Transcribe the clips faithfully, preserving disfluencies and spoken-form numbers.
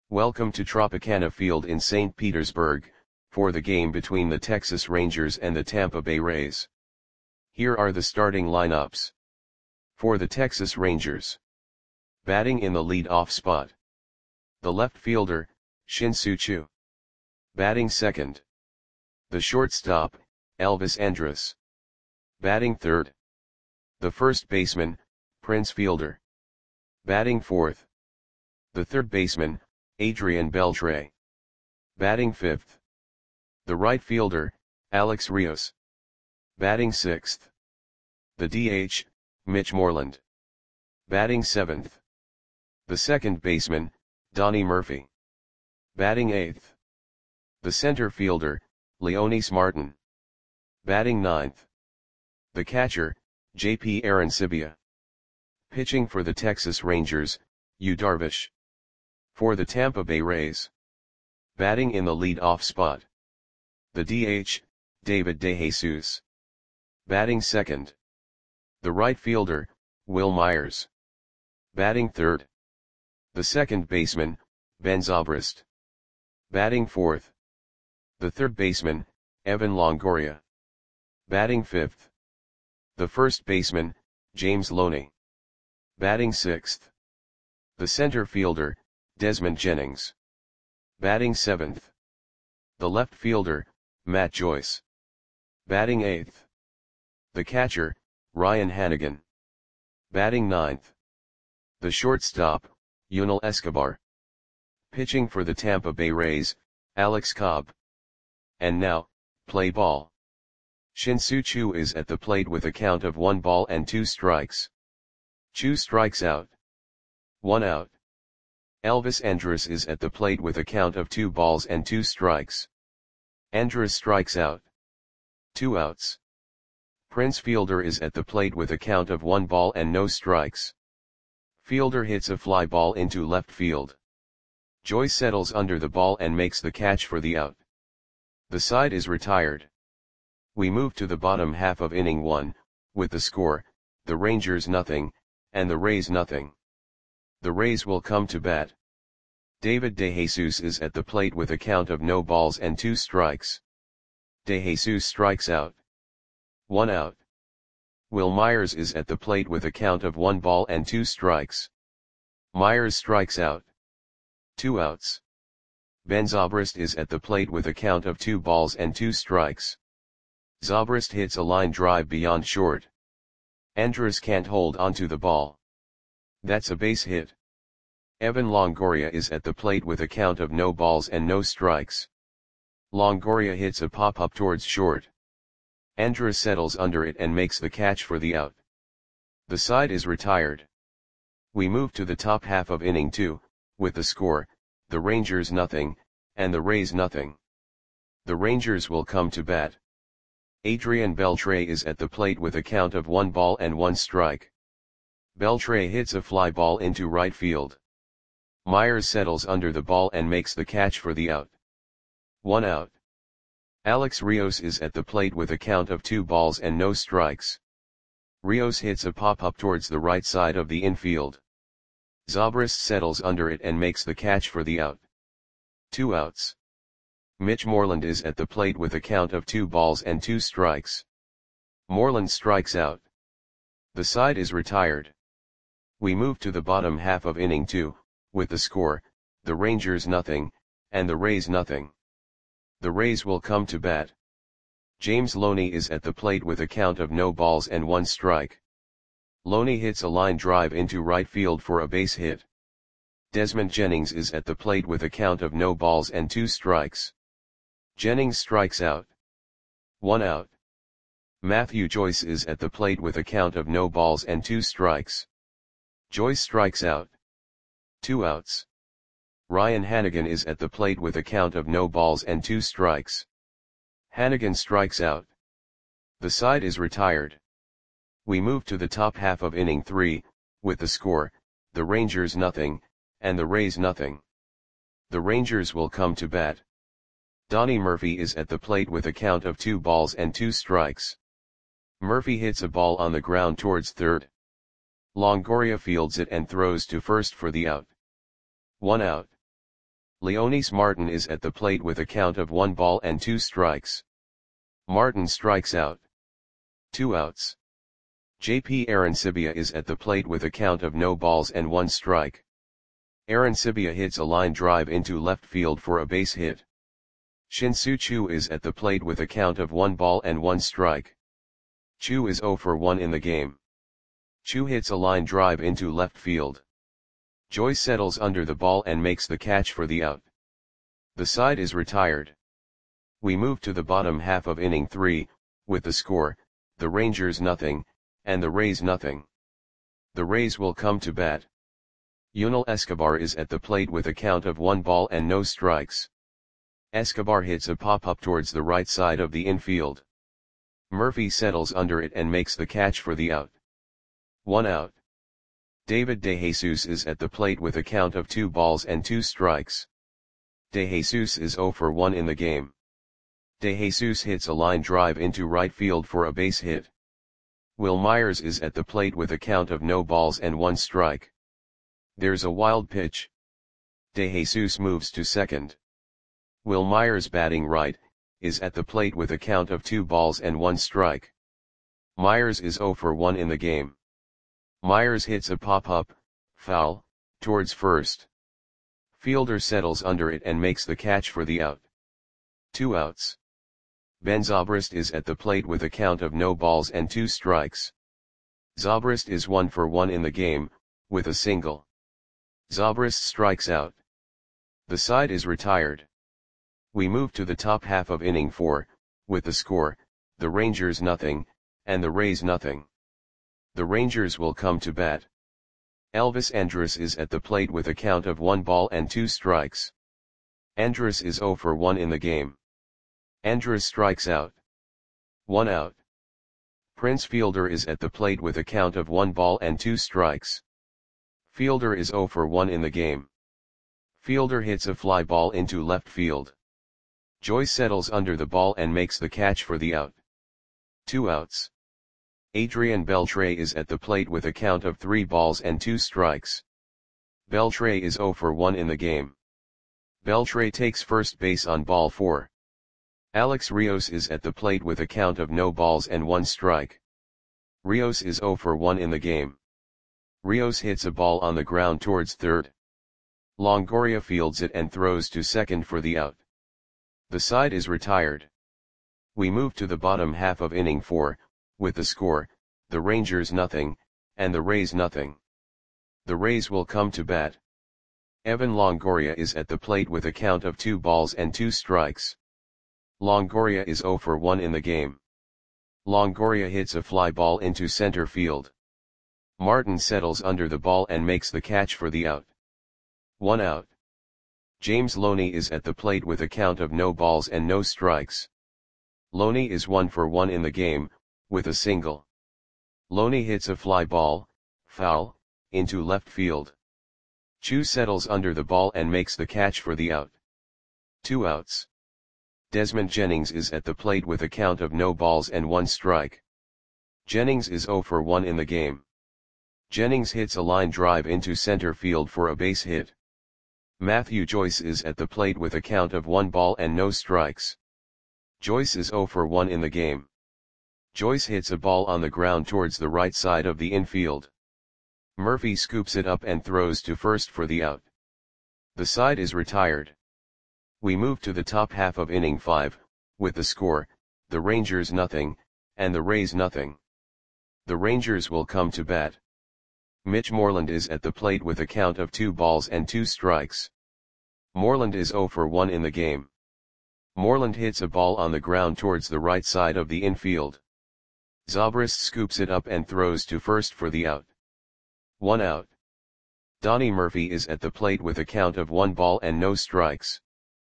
Welcome to Tropicana Field in Saint Petersburg, for the game between the Texas Rangers and the Tampa Bay Rays. Here are the starting lineups. For the Texas Rangers. Batting in the lead-off spot. The left fielder, Shin-Soo Choo. Batting second. The shortstop, Elvis Andrus. Batting third. The first baseman, Prince Fielder. Batting fourth. The third baseman, Adrian Beltre. Batting fifth. The right fielder, Alex Rios. Batting sixth. The D H, Mitch Moreland. Batting seventh. The second baseman, Donnie Murphy. Batting eighth. The center fielder, Leonys Martin. Batting ninth. The catcher, J P Arancibia. Pitching for the Texas Rangers, Yu Darvish. For the Tampa Bay Rays. Batting in the lead-off spot. The D H, David DeJesus. Batting second. The right fielder, Wil Myers. Batting third. The second baseman, Ben Zobrist. Batting fourth. The third baseman, Evan Longoria. Batting fifth. The first baseman, James Loney. Batting sixth. The center fielder, Desmond Jennings. Batting seventh. The left fielder, Matt Joyce. Batting eighth. The catcher, Ryan Hanigan. Batting ninth. The shortstop, Yunel Escobar. Pitching for the Tampa Bay Rays, Alex Cobb. And now, play ball. Shin-Soo Choo is at the plate with a count of one ball and two strikes. Choo strikes out. One out. Elvis Andrus is at the plate with a count of two balls and two strikes. Andrus strikes out. Two outs. Prince Fielder is at the plate with a count of one ball and no strikes. Fielder hits a fly ball into left field. Joyce settles under the ball and makes the catch for the out. The side is retired. We move to the bottom half of inning one, with the score, the Rangers nothing, and the Rays nothing. The Rays will come to bat. David DeJesus is at the plate with a count of no balls and two strikes. DeJesus strikes out. One out. Wil Myers is at the plate with a count of one ball and two strikes. Myers strikes out. Two outs. Ben Zobrist is at the plate with a count of two balls and two strikes. Zobrist hits a line drive beyond short. Andrus can't hold onto the ball. That's a base hit. Evan Longoria is at the plate with a count of no balls and no strikes. Longoria hits a pop-up towards short. Andrus settles under it and makes the catch for the out. The side is retired. We move to the top half of inning two, with the score, the Rangers nothing, and the Rays nothing. The Rangers will come to bat. Adrian Beltre is at the plate with a count of one ball and one strike. Beltre hits a fly ball into right field. Myers settles under the ball and makes the catch for the out. One out. Alex Rios is at the plate with a count of two balls and no strikes. Rios hits a pop-up towards the right side of the infield. Zobrist settles under it and makes the catch for the out. Two outs. Mitch Moreland is at the plate with a count of two balls and two strikes. Moreland strikes out. The side is retired. We move to the bottom half of inning two, with the score, the Rangers nothing, and the Rays nothing. The Rays will come to bat. James Loney is at the plate with a count of no balls and one strike. Loney hits a line drive into right field for a base hit. Desmond Jennings is at the plate with a count of no balls and two strikes. Jennings strikes out. One out. Matthew Joyce is at the plate with a count of no balls and two strikes. Joyce strikes out. Two outs. Ryan Hanigan is at the plate with a count of no balls and two strikes. Hanigan strikes out. The side is retired. We move to the top half of inning three, with the score, the Rangers nothing, and the Rays nothing. The Rangers will come to bat. Donnie Murphy is at the plate with a count of two balls and two strikes. Murphy hits a ball on the ground towards third. Longoria fields it and throws to first for the out. One out. Leonis Martin is at the plate with a count of one ball and two strikes. Martin strikes out. Two outs. J P Arancibia is at the plate with a count of no balls and one strike. Arancibia hits a line drive into left field for a base hit. Shin-Soo Choo is at the plate with a count of one ball and one strike. Choo is zero for one in the game. Choo hits a line drive into left field. Joyce settles under the ball and makes the catch for the out. The side is retired. We move to the bottom half of inning three, with the score, the Rangers nothing, and the Rays nothing. The Rays will come to bat. Yunel Escobar is at the plate with a count of one ball and no strikes. Escobar hits a pop-up towards the right side of the infield. Murphy settles under it and makes the catch for the out. One out. David DeJesus is at the plate with a count of two balls and two strikes. DeJesus is zero for one in the game. DeJesus hits a line drive into right field for a base hit. Will Myers is at the plate with a count of no balls and one strike. There's a wild pitch. DeJesus moves to second. Will Myers, batting right, is at the plate with a count of two balls and one strike. Myers is zero for one in the game. Myers hits a pop-up, foul, towards first. Fielder settles under it and makes the catch for the out. Two outs. Ben Zobrist is at the plate with a count of no balls and two strikes. Zobrist is one for one in the game, with a single. Zobrist strikes out. The side is retired. We move to the top half of inning four, with the score, the Rangers nothing, and the Rays nothing. The Rangers will come to bat. Elvis Andrus is at the plate with a count of one ball and two strikes. Andrus is zero for one in the game. Andrus strikes out. One out. Prince Fielder is at the plate with a count of one ball and two strikes. Fielder is zero for one in the game. Fielder hits a fly ball into left field. Joyce settles under the ball and makes the catch for the out. Two outs. Adrian Beltre is at the plate with a count of three balls and two strikes. Beltre is zero for one in the game. Beltre takes first base on ball four. Alex Rios is at the plate with a count of no balls and one strike. Rios is zero for one in the game. Rios hits a ball on the ground towards third. Longoria fields it and throws to second for the out. The side is retired. We move to the bottom half of inning four, with the score, the Rangers nothing, and the Rays nothing. The Rays will come to bat. Evan Longoria is at the plate with a count of two balls and two strikes. Longoria is zero for one in the game. Longoria hits a fly ball into center field. Martin settles under the ball and makes the catch for the out. One out. James Loney is at the plate with a count of no balls and no strikes. Loney is one for one in the game, with a single. Loney hits a fly ball, foul, into left field. Choo settles under the ball and makes the catch for the out. Two outs. Desmond Jennings is at the plate with a count of no balls and one strike. Jennings is zero for one in the game. Jennings hits a line drive into center field for a base hit. Matthew Joyce is at the plate with a count of one ball and no strikes. Joyce is zero for one in the game. Joyce hits a ball on the ground towards the right side of the infield. Murphy scoops it up and throws to first for the out. The side is retired. We move to the top half of inning five, with the score, the Rangers nothing, and the Rays nothing. The Rangers will come to bat. Mitch Moreland is at the plate with a count of two balls and two strikes. Moreland is zero for one in the game. Moreland hits a ball on the ground towards the right side of the infield. Zobrist scoops it up and throws to first for the out. One out. Donnie Murphy is at the plate with a count of one ball and no strikes.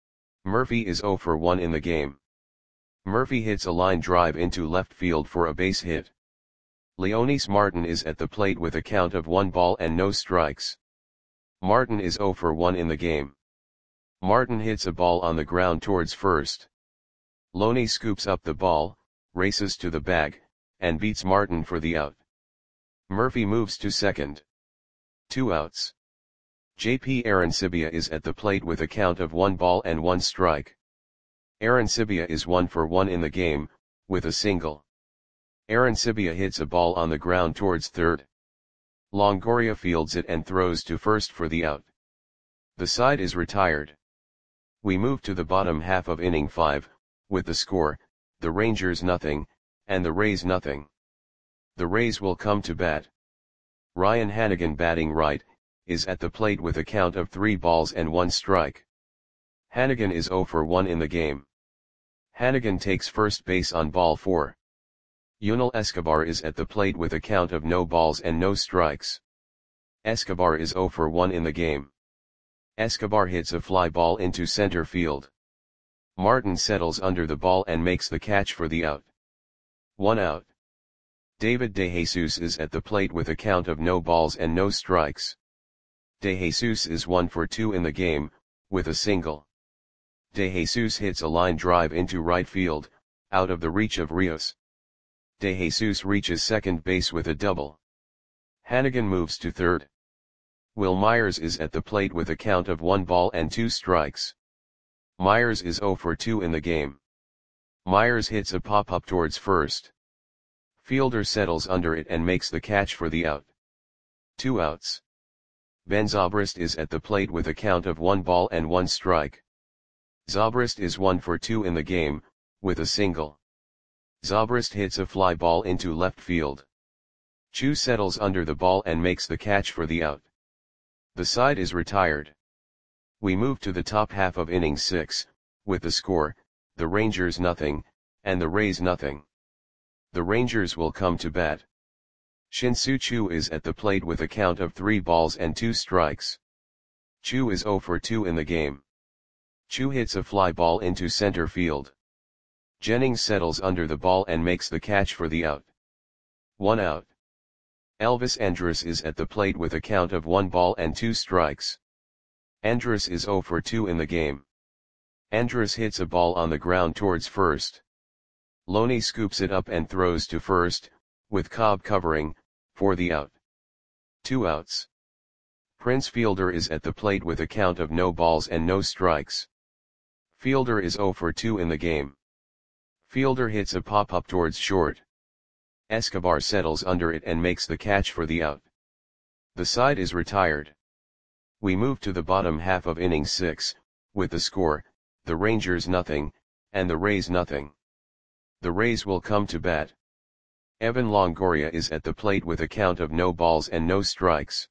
Murphy is zero for one in the game. Murphy hits a line drive into left field for a base hit. Leonis Martin is at the plate with a count of one ball and no strikes. Martin is zero for one in the game. Martin hits a ball on the ground towards first. Loney scoops up the ball, races to the bag, and beats Martin for the out. Murphy moves to second. Two outs. J P Arancibia is at the plate with a count of one ball and one strike. Arancibia is one for one in the game, with a single. Arancibia hits a ball on the ground towards third. Longoria fields it and throws to first for the out. The side is retired. We move to the bottom half of inning five, with the score, the Rangers nothing, and the Rays nothing. The Rays will come to bat. Ryan Hanigan, batting right, is at the plate with a count of three balls and one strike. Hanigan is zero for one in the game. Hanigan takes first base on ball four. Yunel Escobar is at the plate with a count of no balls and no strikes. Escobar is zero for one in the game. Escobar hits a fly ball into center field. Martin settles under the ball and makes the catch for the out. One out. David DeJesus is at the plate with a count of no balls and no strikes. DeJesus is one for two in the game, with a single. DeJesus hits a line drive into right field, out of the reach of Rios. DeJesus reaches second base with a double. Hanigan moves to third. Will Myers is at the plate with a count of one ball and two strikes. Myers is zero for two in the game. Myers hits a pop-up towards first. Fielder settles under it and makes the catch for the out. Two outs. Ben Zobrist is at the plate with a count of one ball and one strike. Zobrist is one for two in the game, with a single. Zobrist hits a fly ball into left field. Chu settles under the ball and makes the catch for the out. The side is retired. We move to the top half of inning six, with the score, the Rangers nothing, and the Rays nothing. The Rangers will come to bat. Shin-Soo Choo is at the plate with a count of three balls and two strikes. Chu is zero for two in the game. Chu hits a fly ball into center field. Jennings settles under the ball and makes the catch for the out. One out. Elvis Andrus is at the plate with a count of one ball and two strikes. Andrus is zero for two in the game. Andrus hits a ball on the ground towards first. Loney scoops it up and throws to first, with Cobb covering, for the out. Two outs. Prince Fielder is at the plate with a count of no balls and no strikes. Fielder is zero for two in the game. Fielder hits a pop-up towards short. Escobar settles under it and makes the catch for the out. The side is retired. We move to the bottom half of inning six, with the score, the Rangers nothing, and the Rays nothing. The Rays will come to bat. Evan Longoria is at the plate with a count of no balls and no strikes.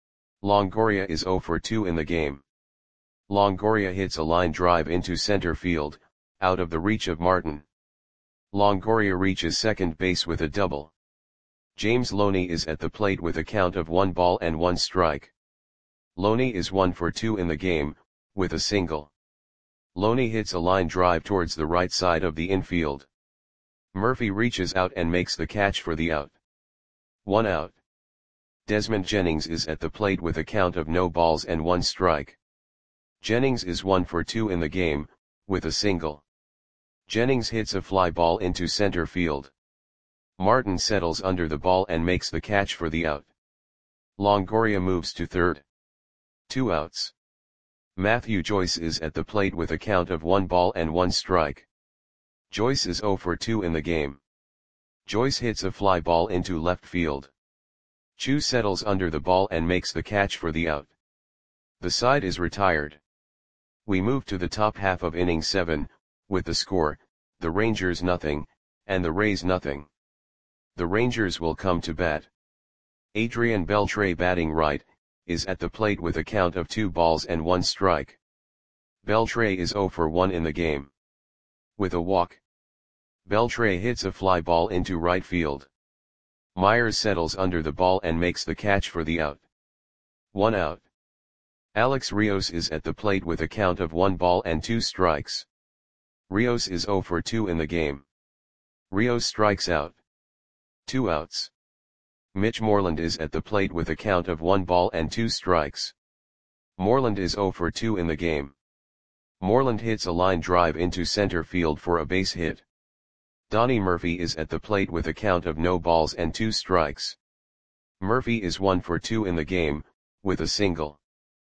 Longoria is zero for two in the game. Longoria hits a line drive into center field, out of the reach of Martin. Longoria reaches second base with a double. James Loney is at the plate with a count of one ball and one strike. Loney is one for two in the game, with a single. Loney hits a line drive towards the right side of the infield. Murphy reaches out and makes the catch for the out. One out. Desmond Jennings is at the plate with a count of no balls and one strike. Jennings is one for two in the game, with a single. Jennings hits a fly ball into center field. Martin settles under the ball and makes the catch for the out. Longoria moves to third. Two outs. Matthew Joyce is at the plate with a count of one ball and one strike. Joyce is zero for two in the game. Joyce hits a fly ball into left field. Chu settles under the ball and makes the catch for the out. The side is retired. We move to the top half of inning seven, with the score, the Rangers nothing, and the Rays nothing. The Rangers will come to bat. Adrian Beltre, batting right, is at the plate with a count of two balls and one strike. Beltre is zero for one in the game. With a walk. Beltre hits a fly ball into right field. Myers settles under the ball and makes the catch for the out. One out. Alex Rios is at the plate with a count of one ball and two strikes. Rios is zero for two in the game. Rios strikes out. Two outs. Mitch Moreland is at the plate with a count of one ball and two strikes. Moreland is zero for two in the game. Moreland hits a line drive into center field for a base hit. Donnie Murphy is at the plate with a count of no balls and two strikes. Murphy is one for two in the game, with a single.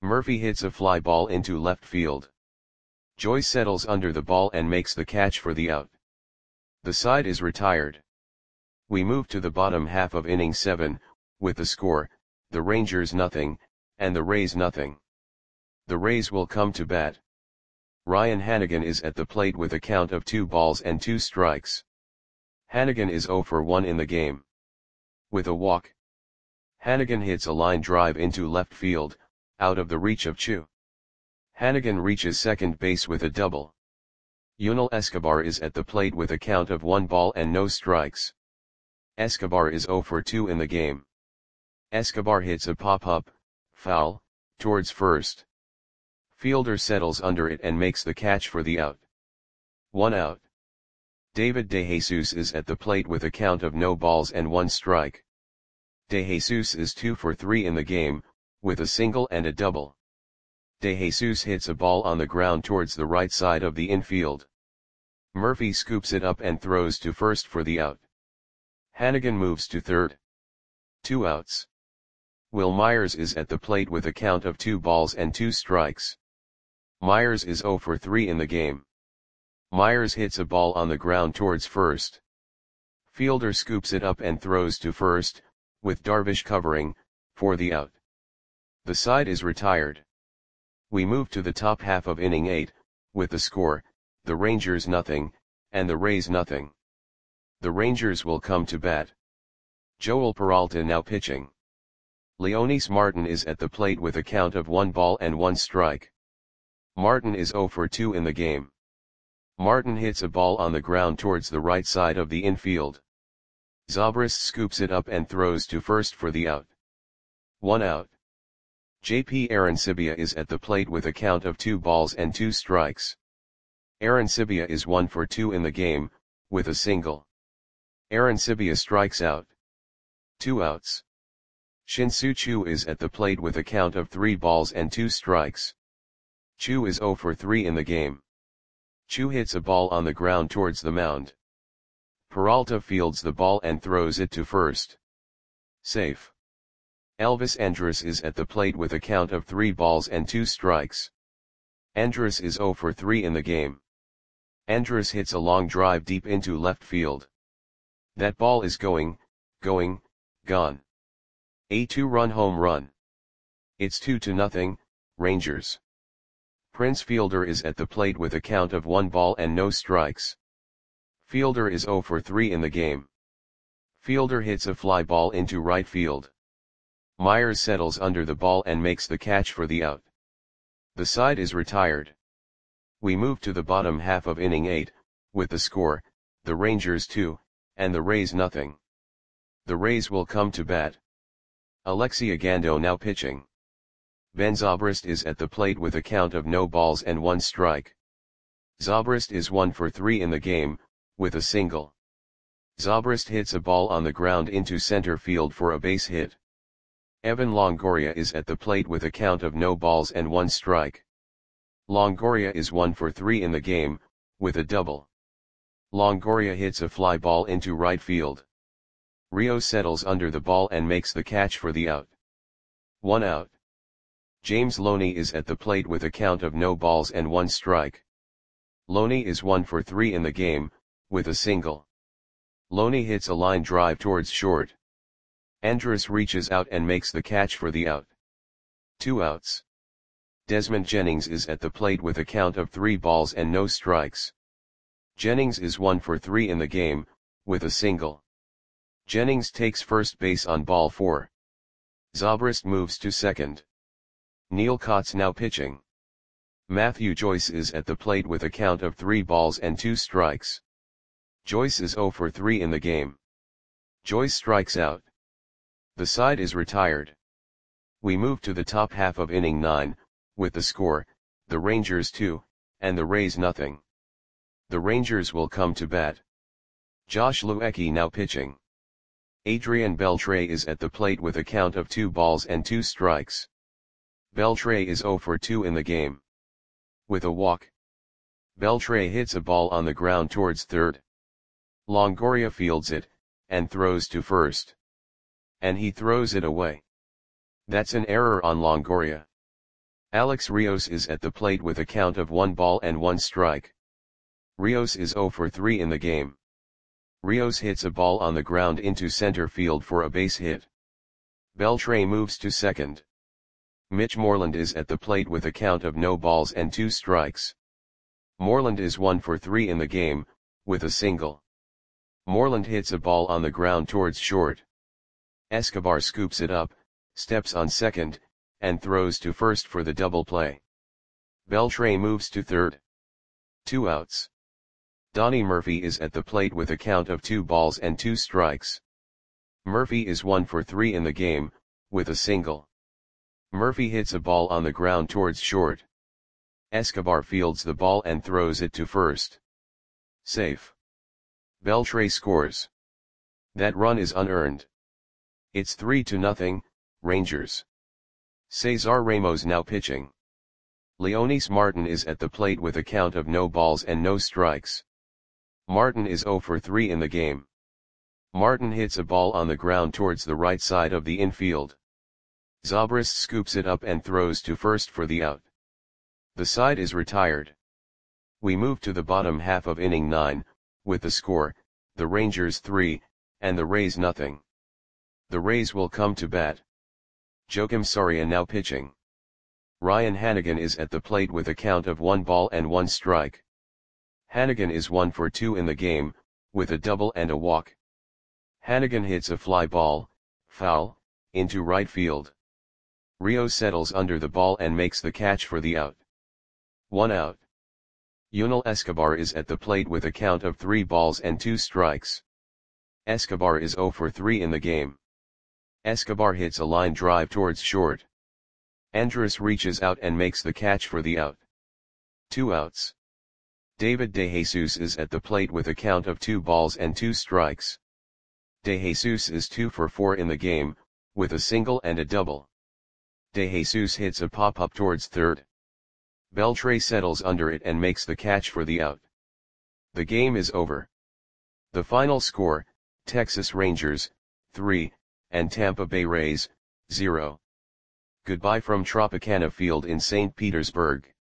Murphy hits a fly ball into left field. Joyce settles under the ball and makes the catch for the out. The side is retired. We move to the bottom half of inning seven, with the score, the Rangers nothing, and the Rays nothing. The Rays will come to bat. Ryan Hanigan is at the plate with a count of two balls and two strikes. Hanigan is oh for one in the game. With a walk. Hanigan hits a line drive into left field, out of the reach of Chu. Hanigan reaches second base with a double. Yunel Escobar is at the plate with a count of one ball and no strikes. Escobar is oh for two in the game. Escobar hits a pop-up, foul, towards first. Fielder settles under it and makes the catch for the out. One out. David DeJesus is at the plate with a count of no balls and one strike. DeJesus is two for three in the game, with a single and a double. DeJesus hits a ball on the ground towards the right side of the infield. Murphy scoops it up and throws to first for the out. Hanigan moves to third. Two outs. Will Myers is at the plate with a count of two balls and two strikes. Myers is oh for three in the game. Myers hits a ball on the ground towards first. Fielder scoops it up and throws to first, with Darvish covering, for the out. The side is retired. We move to the top half of inning eight, with the score, the Rangers nothing, and the Rays nothing. The Rangers will come to bat. Joel Peralta now pitching. Leonys Martin is at the plate with a count of one ball and one strike. Martin is oh for two in the game. Martin hits a ball on the ground towards the right side of the infield. Zobrist scoops it up and throws to first for the out. One out. J P Arencibia is at the plate with a count of two balls and two strikes. Arencibia is one for two in the game, with a single. Arencibia strikes out. Two outs. Shin-Soo Choo is at the plate with a count of three balls and two strikes. Choo is oh for three in the game. Choo hits a ball on the ground towards the mound. Peralta fields the ball and throws it to first. Safe. Elvis Andrus is at the plate with a count of three balls and two strikes. Andrus is oh for three in the game. Andrus hits a long drive deep into left field. That ball is going, going, gone. A two-run home run. It's two to nothing, Rangers. Prince Fielder is at the plate with a count of one ball and no strikes. Fielder is oh for three in the game. Fielder hits a fly ball into right field. Myers settles under the ball and makes the catch for the out. The side is retired. We move to the bottom half of inning eight, with the score, the Rangers two, and the Rays nothing. The Rays will come to bat. Alexi Ogando now pitching. Ben Zobrist is at the plate with a count of no balls and one strike. Zobrist is one for three in the game, with a single. Zobrist hits a ball on the ground into center field for a base hit. Evan Longoria is at the plate with a count of no balls and one strike. Longoria is one for three in the game, with a double. Longoria hits a fly ball into right field. Rio settles under the ball and makes the catch for the out. One out. James Loney is at the plate with a count of no balls and one strike. Loney is one for three in the game, with a single. Loney hits a line drive towards short. Andrus reaches out and makes the catch for the out. Two outs. Desmond Jennings is at the plate with a count of three balls and no strikes. Jennings is one for three in the game, with a single. Jennings takes first base on ball four. Zobrist moves to second. Neil Kotz now pitching. Matthew Joyce is at the plate with a count of three balls and two strikes. Joyce is oh for three in the game. Joyce strikes out. The side is retired. We move to the top half of inning nine, with the score, the Rangers two, and the Rays nothing. The Rangers will come to bat. Josh Luecki now pitching. Adrian Beltre is at the plate with a count of two balls and two strikes. Beltre is oh for two in the game. With a walk. Beltre hits a ball on the ground towards third. Longoria fields it, and throws to first. And he throws it away. That's an error on Longoria. Alex Rios is at the plate with a count of one ball and one strike. Rios is zero for three in the game. Rios hits a ball on the ground into center field for a base hit. Beltre moves to second. Mitch Moreland is at the plate with a count of no balls and two strikes. Moreland is one for three in the game, with a single. Moreland hits a ball on the ground towards short. Escobar scoops it up, steps on second, and throws to first for the double play. Beltre moves to third. Two outs. Donnie Murphy is at the plate with a count of two balls and two strikes. Murphy is one for three in the game, with a single. Murphy hits a ball on the ground towards short. Escobar fields the ball and throws it to first. Safe. Beltre scores. That run is unearned. It's three to nothing, Rangers. Cesar Ramos now pitching. Leonys Martin is at the plate with a count of no balls and no strikes. Martin is zero for three in the game. Martin hits a ball on the ground towards the right side of the infield. Zobrist scoops it up and throws to first for the out. The side is retired. We move to the bottom half of inning nine, with the score, the Rangers three, and the Rays nothing. The Rays will come to bat. Joakim Soria now pitching. Ryan Hanigan is at the plate with a count of one ball and one strike. Hanigan is one for two in the game, with a double and a walk. Hanigan hits a fly ball, foul, into right field. Rios settles under the ball and makes the catch for the out. One out. Yunel Escobar is at the plate with a count of three balls and two strikes. Escobar is zero for three in the game. Escobar hits a line drive towards short. Andrus reaches out and makes the catch for the out. Two outs. David DeJesus is at the plate with a count of two balls and two strikes. DeJesus is two for four in the game, with a single and a double. DeJesus hits a pop-up towards third. Beltre settles under it and makes the catch for the out. The game is over. The final score, Texas Rangers, three, and Tampa Bay Rays, zero. Goodbye from Tropicana Field in Saint Petersburg.